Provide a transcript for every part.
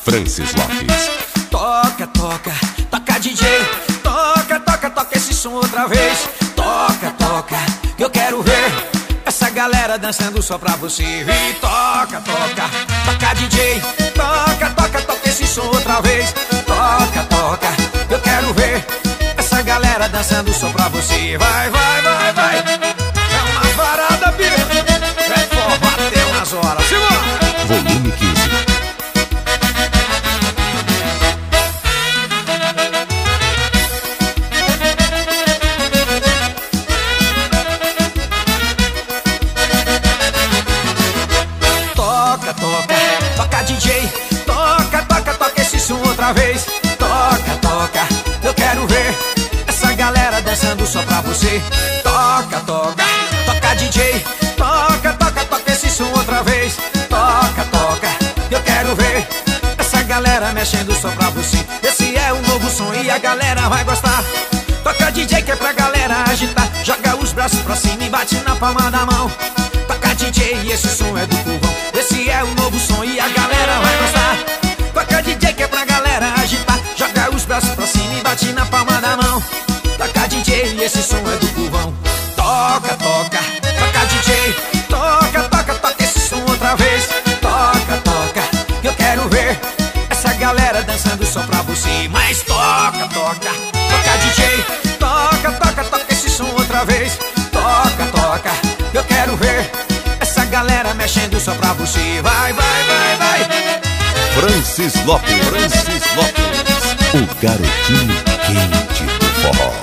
Francis Lopes. Toca, toca, toca DJ. Toca, toca, toca esse som outra vez. Toca, toca, que eu quero ver essa galera dançando só pra você. E toca, toca, toca DJ. Toca, toca, toca esse som outra vez. Toca, toca, eu quero ver essa galera dançando só pra você. Vai, vai, vai, vai. É uma varada, bicho. É forró até umas horas. Simbora! Volume 15. Toca, toca, toca DJ. Toca, toca, toca esse som outra vez. Toca, toca, eu quero ver essa galera dançando só pra você. Toca, toca, toca DJ. Toca, toca, toca esse som outra vez. Toca, toca, eu quero ver essa galera mexendo só pra você. Esse é o novo som e a galera vai gostar. Toca DJ que é pra galera agitar. Joga os braços pra cima e bate na palma da mão. Toca DJ e esse som é do povão. Esse é o novo som e a galera vai gostar. Toca DJ que é pra galera agitar. Joga os braços pra cima e bate na palma da mão. Toca DJ e esse som é do povão. Toca, toca, toca DJ. Toca, toca, toca esse som outra vez. Toca, toca, eu quero ver essa galera dançando só pra você. Mas toca, toca, toca DJ. Toca, toca, toca esse som outra vez. Toca, toca, eu quero ver essa galera mexendo só pra você. Vai, vai, vai, vai. Francis Lopes. Francis Lopes. O garotinho quente do forró.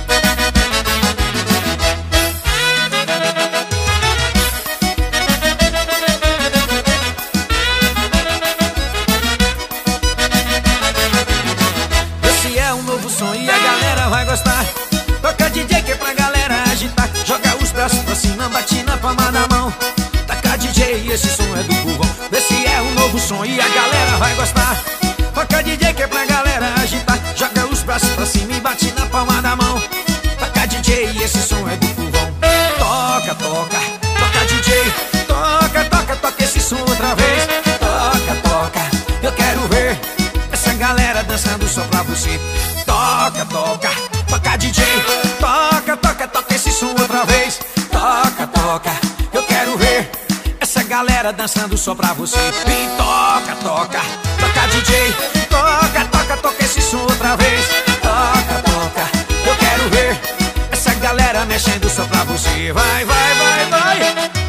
Esse é um novo som e a galera vai gostar. Toca DJ que é pra galera agitar. Joga os braços pra cima, bate na palma da mão. Toca DJ e esse som é do povão. Esse é um novo som e a galera vai gostar. Toca DJ que é pra galera agitar. Joga os braços pra cima e bate na palma da mão. Toca DJ e esse som é do povão. Toca, toca, toca DJ. Toca, toca, toca esse som outra vez. Toca, toca, eu quero ver essa galera dançando só pra você. Toca, toca, toca DJ. Toca, toca, toca esse som outra vez. Toca, toca, eu quero ver essa galera dançando só pra você. E toca, toca, toca DJ. Toca, toca, toca esse som outra vez. Toca, toca, eu quero ver essa galera mexendo só pra você. Vai, vai, vai, vai.